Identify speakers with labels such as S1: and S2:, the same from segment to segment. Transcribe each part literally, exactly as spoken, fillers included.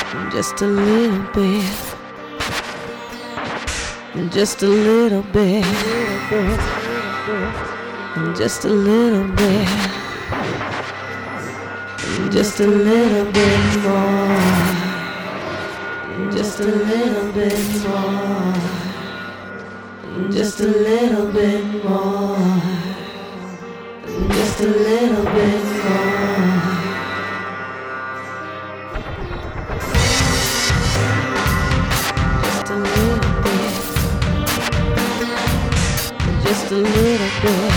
S1: Just a little bit. Just a little bit. Just a little bit. Just a little bit more. Just a little bit more. Just a little bit more. Just a little bit more. Just a little bit. Just a little bit.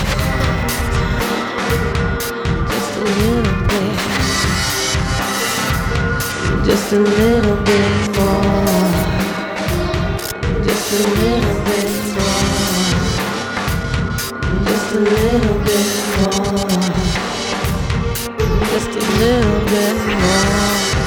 S1: Just a little bit. Just a little bit more. Just a little bit more. Just a little bit more. Just a little bit more.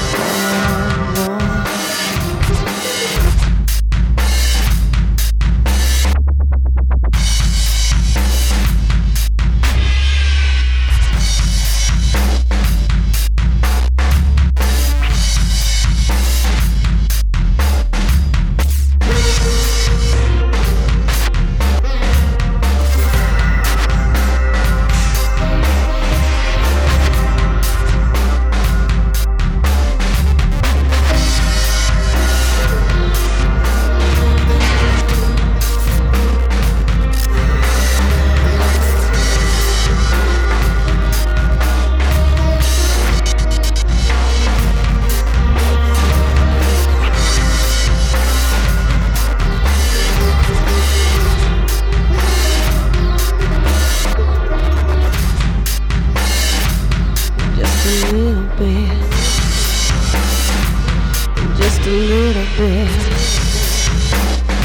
S1: Just a little bit.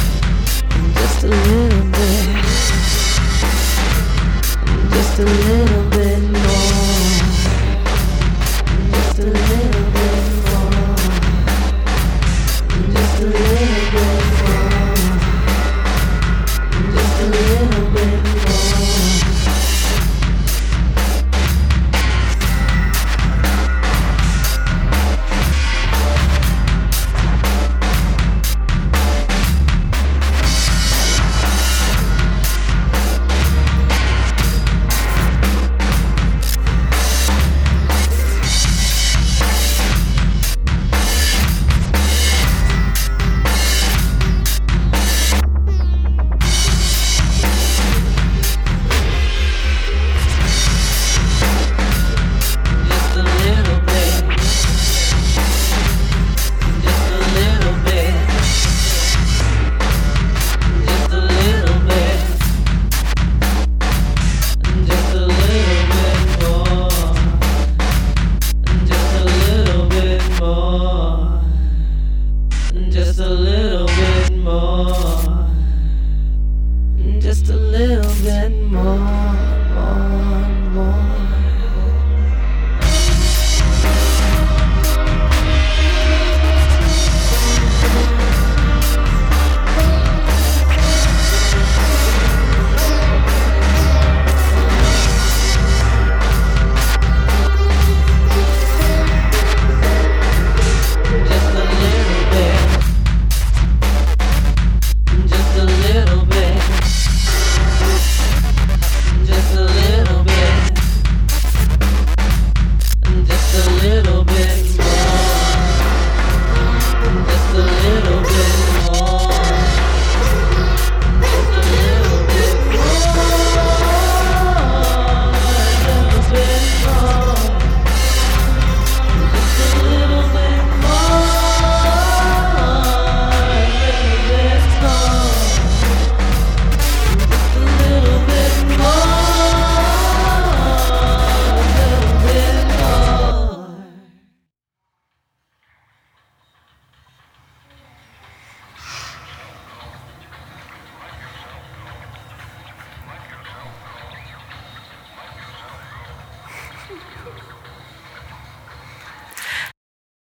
S1: Just a little bit. Just a little